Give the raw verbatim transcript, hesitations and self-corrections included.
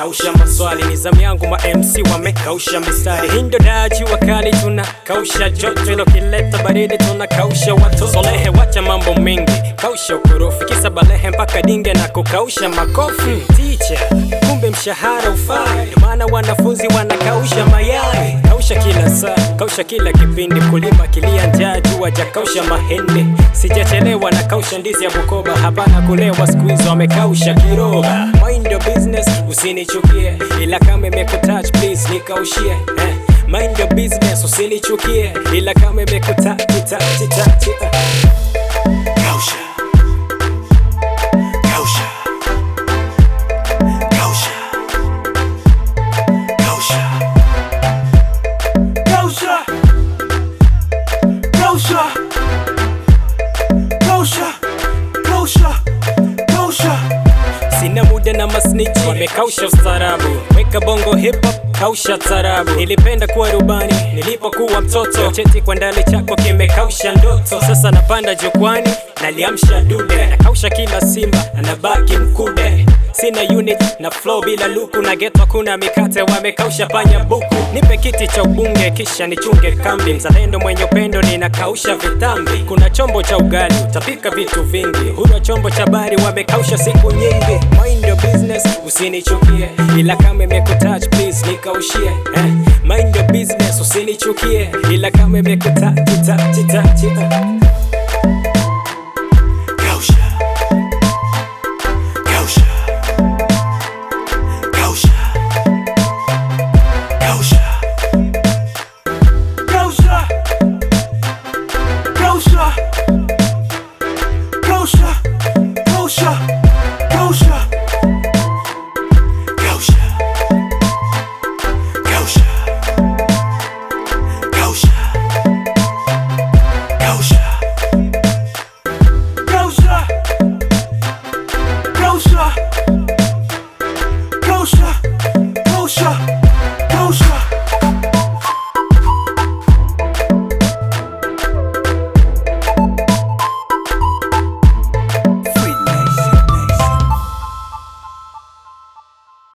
kausha maswali, ni zamu yangu ma M C wamekausha mistari. Hindo daji wakali tuna kausha joto, ilo kileta baridi tuna kausha watu. Solehe wacha mambo mengi, kausha ukorofi, kisa balehe mpaka dinge na kukausha makofi. Teacher, kumbe mshahara ufai, ndio maana wanafunzi wanakausha mayai. Kausha kila saa, kausha kila kipindi, kulima kilia njaa jua jakausha mahindi. Sijachelewa na kausha ndizi ya Bukoba, hapana kulewa squeeze wamekausha kiroba. Mind your business, usinichukie, ila kama imekutouch please nikaushie eh. Mind your business, usinichukie, ila kama imekutouch touch touch eh. Kausha Kausha Kausha Kausha Kausha Kausha Kausha Kausha Kausha. Sina muda na masnichi, wamekausha ustarabu. Weka bongo hip hop, kausha tarabu. Nilipenda kuwa rubani, nilipokuwa mtoto. Cheti kwa ndali chako kimekausha ndoto. Sasa napanda jukwani, naliamsha dude. Nakausha kila simba, anabaki mkude. Sina unit na flow bila luku, na geto kuna mikate wamekausha panya buku. Nipe kiti cha ubunge kisha nichunge kambi, mzalendo mwenye upendo ninakausha vitambi. Kuna chombo cha ugali, utapika vitu vingi. Huna chombo cha bari wamekausha siku nyingi. Mind your business, usinichukie, ila kama imekutouch please nikaushie eh. Mind your business, usinichukie, ila kama imekutouch touch touch.